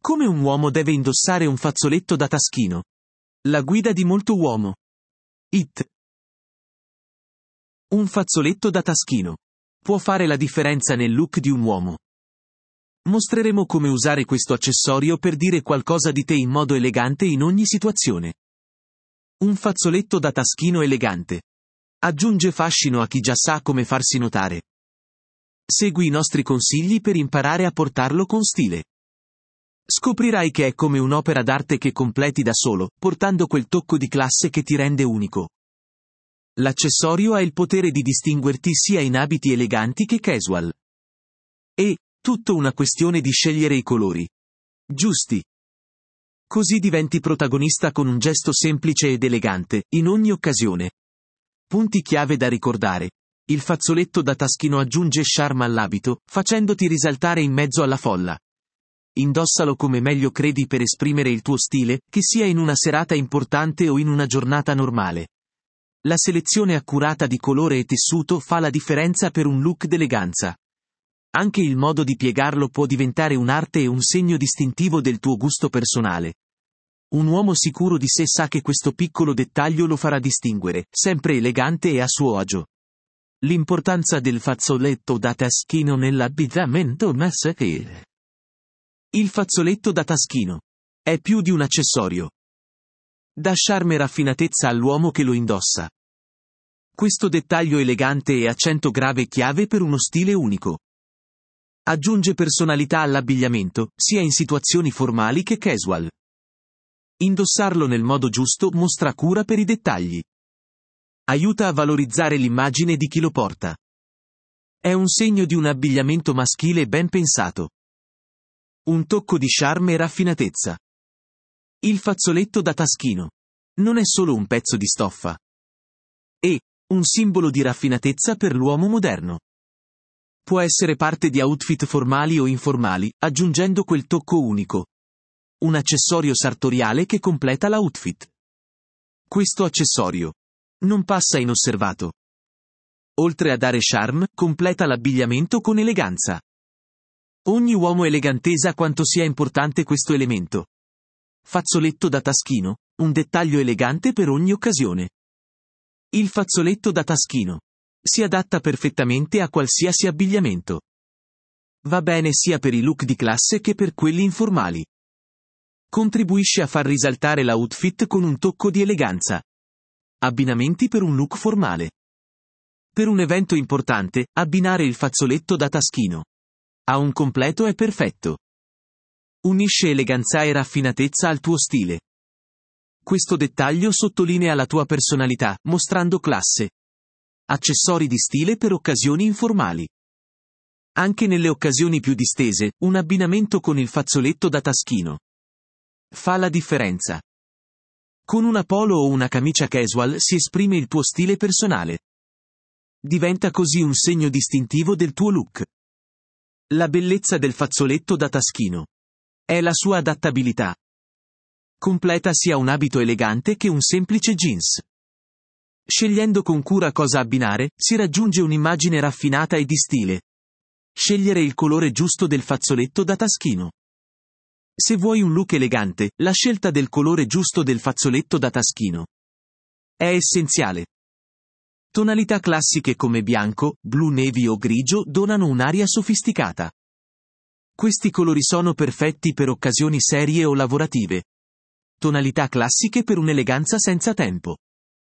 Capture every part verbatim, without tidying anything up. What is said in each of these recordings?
Come un uomo deve indossare un fazzoletto da taschino? La guida di molto uomo. It. Un fazzoletto da taschino. Può fare la differenza nel look di un uomo. Mostreremo come usare questo accessorio per dire qualcosa di te in modo elegante in ogni situazione. Un fazzoletto da taschino elegante. Aggiunge fascino a chi già sa come farsi notare. Segui i nostri consigli per imparare a portarlo con stile. Scoprirai che è come un'opera d'arte che completi da solo, portando quel tocco di classe che ti rende unico. L'accessorio ha il potere di distinguerti sia in abiti eleganti che casual. È tutto una questione di scegliere i colori giusti. Così diventi protagonista con un gesto semplice ed elegante, in ogni occasione. Punti chiave da ricordare. Il fazzoletto da taschino aggiunge charme all'abito, facendoti risaltare in mezzo alla folla. Indossalo come meglio credi per esprimere il tuo stile, che sia in una serata importante o in una giornata normale. La selezione accurata di colore e tessuto fa la differenza per un look d'eleganza. Anche il modo di piegarlo può diventare un'arte e un segno distintivo del tuo gusto personale. Un uomo sicuro di sé sa che questo piccolo dettaglio lo farà distinguere, sempre elegante e a suo agio. L'importanza del fazzoletto da taschino nell'abbigliamento maschile. Il fazzoletto da taschino è più di un accessorio. Dà charme e raffinatezza all'uomo che lo indossa. Questo dettaglio elegante è accento grave chiave per uno stile unico. Aggiunge personalità all'abbigliamento, sia in situazioni formali che casual. Indossarlo nel modo giusto mostra cura per i dettagli. Aiuta a valorizzare l'immagine di chi lo porta. È un segno di un abbigliamento maschile ben pensato. Un tocco di charme e raffinatezza. Il fazzoletto da taschino non è solo un pezzo di stoffa. È un simbolo di raffinatezza per l'uomo moderno. Può essere parte di outfit formali o informali, aggiungendo quel tocco unico. Un accessorio sartoriale che completa l'outfit. Questo accessorio non passa inosservato. Oltre a dare charme, completa l'abbigliamento con eleganza. Ogni uomo elegante sa quanto sia importante questo elemento. Fazzoletto da taschino, un dettaglio elegante per ogni occasione. Il fazzoletto da taschino si adatta perfettamente a qualsiasi abbigliamento. Va bene sia per i look di classe che per quelli informali. Contribuisce a far risaltare l'outfit con un tocco di eleganza. Abbinamenti per un look formale. Per un evento importante, abbinare il fazzoletto da taschino a un completo è perfetto. Unisce eleganza e raffinatezza al tuo stile. Questo dettaglio sottolinea la tua personalità, mostrando classe. Accessori di stile per occasioni informali. Anche nelle occasioni più distese, un abbinamento con il fazzoletto da taschino fa la differenza. Con una polo o una camicia casual si esprime il tuo stile personale. Diventa così un segno distintivo del tuo look. La bellezza del fazzoletto da taschino è la sua adattabilità. Completa sia un abito elegante che un semplice jeans. Scegliendo con cura cosa abbinare, si raggiunge un'immagine raffinata e di stile. Scegliere il colore giusto del fazzoletto da taschino. Se vuoi un look elegante, la scelta del colore giusto del fazzoletto da taschino è essenziale. Tonalità classiche come bianco, blu navy o grigio donano un'aria sofisticata. Questi colori sono perfetti per occasioni serie o lavorative. Tonalità classiche per un'eleganza senza tempo.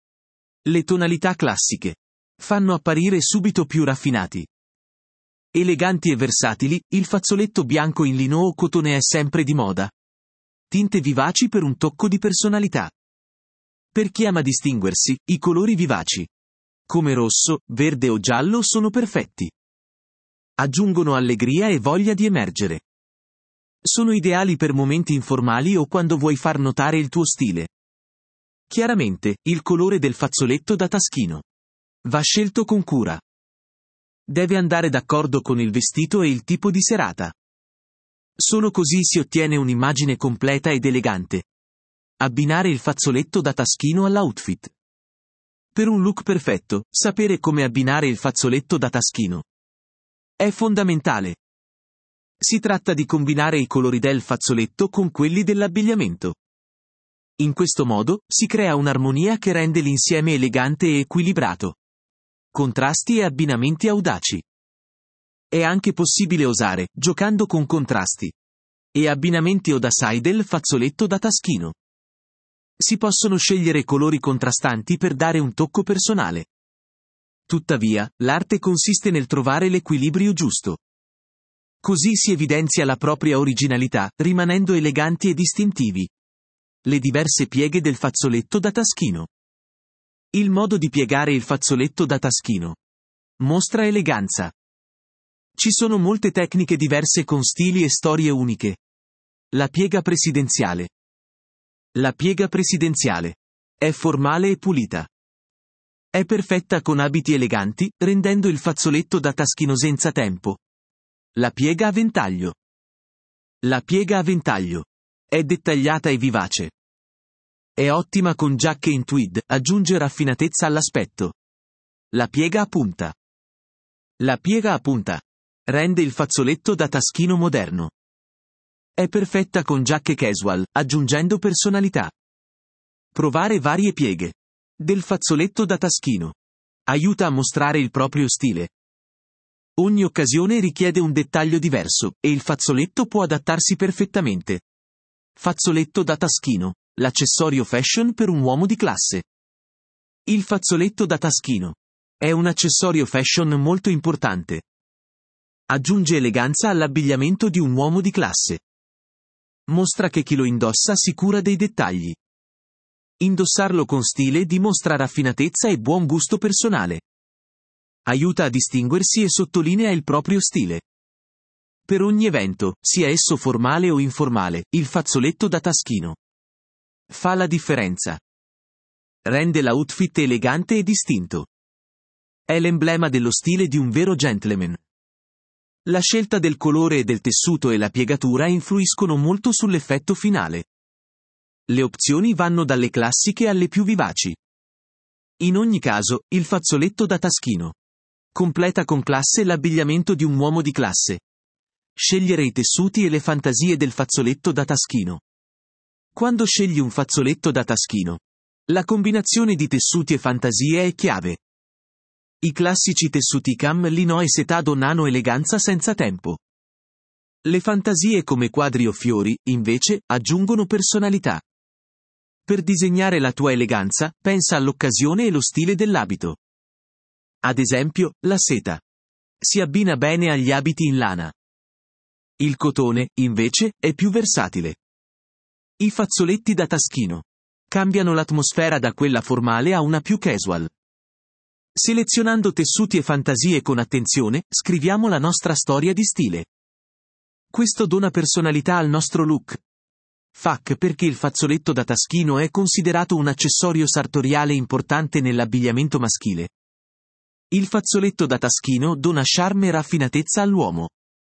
Le tonalità classiche fanno apparire subito più raffinati. Eleganti e versatili, il fazzoletto bianco in lino o cotone è sempre di moda. Tinte vivaci per un tocco di personalità. Per chi ama distinguersi, i colori vivaci come rosso, verde o giallo sono perfetti. Aggiungono allegria e voglia di emergere. Sono ideali per momenti informali o quando vuoi far notare il tuo stile. Chiaramente, il colore del fazzoletto da taschino va scelto con cura. Deve andare d'accordo con il vestito e il tipo di serata. Solo così si ottiene un'immagine completa ed elegante. Abbinare il fazzoletto da taschino all'outfit. Per un look perfetto, sapere come abbinare il fazzoletto da taschino è fondamentale. Si tratta di combinare i colori del fazzoletto con quelli dell'abbigliamento. In questo modo, si crea un'armonia che rende l'insieme elegante e equilibrato. Contrasti e abbinamenti audaci. È anche possibile osare, giocando con contrasti e abbinamenti o da side fazzoletto da taschino. Si possono scegliere colori contrastanti per dare un tocco personale. Tuttavia, l'arte consiste nel trovare l'equilibrio giusto. Così si evidenzia la propria originalità, rimanendo eleganti e distintivi. Le diverse pieghe del fazzoletto da taschino. Il modo di piegare il fazzoletto da taschino mostra eleganza. Ci sono molte tecniche diverse con stili e storie uniche. La piega presidenziale. La piega presidenziale è formale e pulita. È perfetta con abiti eleganti, rendendo il fazzoletto da taschino senza tempo. La piega a ventaglio. La piega a ventaglio è dettagliata e vivace. È ottima con giacche in tweed, aggiunge raffinatezza all'aspetto. La piega a punta. La piega a punta rende il fazzoletto da taschino moderno. È perfetta con giacche casual, aggiungendo personalità. Provare varie pieghe del fazzoletto da taschino aiuta a mostrare il proprio stile. Ogni occasione richiede un dettaglio diverso, e il fazzoletto può adattarsi perfettamente. Fazzoletto da taschino, l'accessorio fashion per un uomo di classe. Il fazzoletto da taschino è un accessorio fashion molto importante. Aggiunge eleganza all'abbigliamento di un uomo di classe. Mostra che chi lo indossa si cura dei dettagli. Indossarlo con stile dimostra raffinatezza e buon gusto personale. Aiuta a distinguersi e sottolinea il proprio stile. Per ogni evento, sia esso formale o informale, il fazzoletto da taschino fa la differenza. Rende l'outfit elegante e distinto. È l'emblema dello stile di un vero gentleman. La scelta del colore e del tessuto e la piegatura influiscono molto sull'effetto finale. Le opzioni vanno dalle classiche alle più vivaci. In ogni caso, il fazzoletto da taschino completa con classe l'abbigliamento di un uomo di classe. Scegliere i tessuti e le fantasie del fazzoletto da taschino. Quando scegli un fazzoletto da taschino, la combinazione di tessuti e fantasie è chiave. I classici tessuti cam, lino e setado nano eleganza senza tempo. Le fantasie come quadri o fiori, invece, aggiungono personalità. Per disegnare la tua eleganza, pensa all'occasione e lo stile dell'abito. Ad esempio, la seta si abbina bene agli abiti in lana. Il cotone, invece, è più versatile. I fazzoletti da taschino cambiano l'atmosfera da quella formale a una più casual. Selezionando tessuti e fantasie con attenzione, scriviamo la nostra storia di stile. Questo dona personalità al nostro look. F A Q perché il fazzoletto da taschino è considerato un accessorio sartoriale importante nell'abbigliamento maschile. Il fazzoletto da taschino dona charme e raffinatezza all'uomo.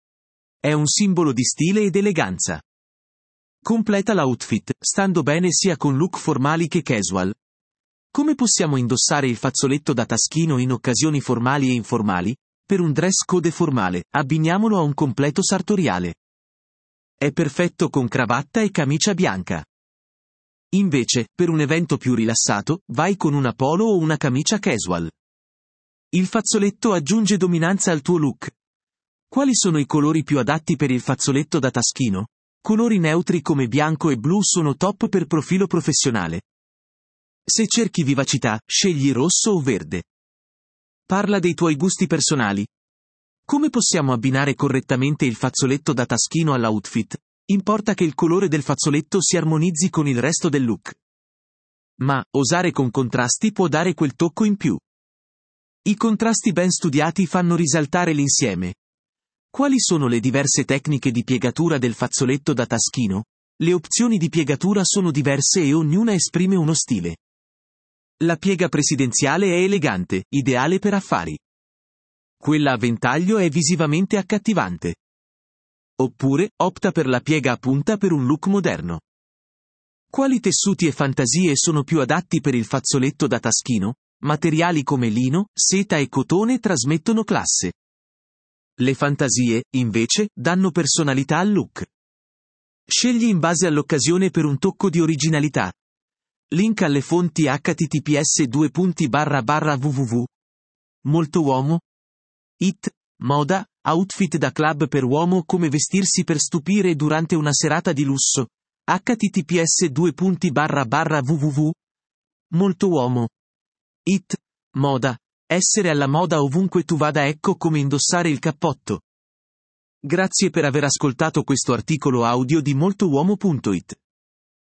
È un simbolo di stile ed eleganza. Completa l'outfit, stando bene sia con look formali che casual. Come possiamo indossare il fazzoletto da taschino in occasioni formali e informali? Per un dress code formale, abbiniamolo a un completo sartoriale. È perfetto con cravatta e camicia bianca. Invece, per un evento più rilassato, vai con una polo o una camicia casual. Il fazzoletto aggiunge dominanza al tuo look. Quali sono i colori più adatti per il fazzoletto da taschino? Colori neutri come bianco e blu sono top per profilo professionale. Se cerchi vivacità, scegli rosso o verde. Parla dei tuoi gusti personali. Come possiamo abbinare correttamente il fazzoletto da taschino all'outfit? Importa che il colore del fazzoletto si armonizzi con il resto del look. Ma, osare con contrasti può dare quel tocco in più. I contrasti ben studiati fanno risaltare l'insieme. Quali sono le diverse tecniche di piegatura del fazzoletto da taschino? Le opzioni di piegatura sono diverse e ognuna esprime uno stile. La piega presidenziale è elegante, ideale per affari. Quella a ventaglio è visivamente accattivante. Oppure, opta per la piega a punta per un look moderno. Quali tessuti e fantasie sono più adatti per il fazzoletto da taschino? Materiali come lino, seta e cotone trasmettono classe. Le fantasie, invece, danno personalità al look. Scegli in base all'occasione per un tocco di originalità. Link alle fonti H T T P S due punti barra barra www. Molto uomo. It, moda, outfit da club per uomo, come vestirsi per stupire durante una serata di lusso. H T T P S due punti barra barra www. Molto uomo. It, moda, essere alla moda ovunque tu vada, ecco come indossare il cappotto. Grazie per aver ascoltato questo articolo audio di moltouomo punto it.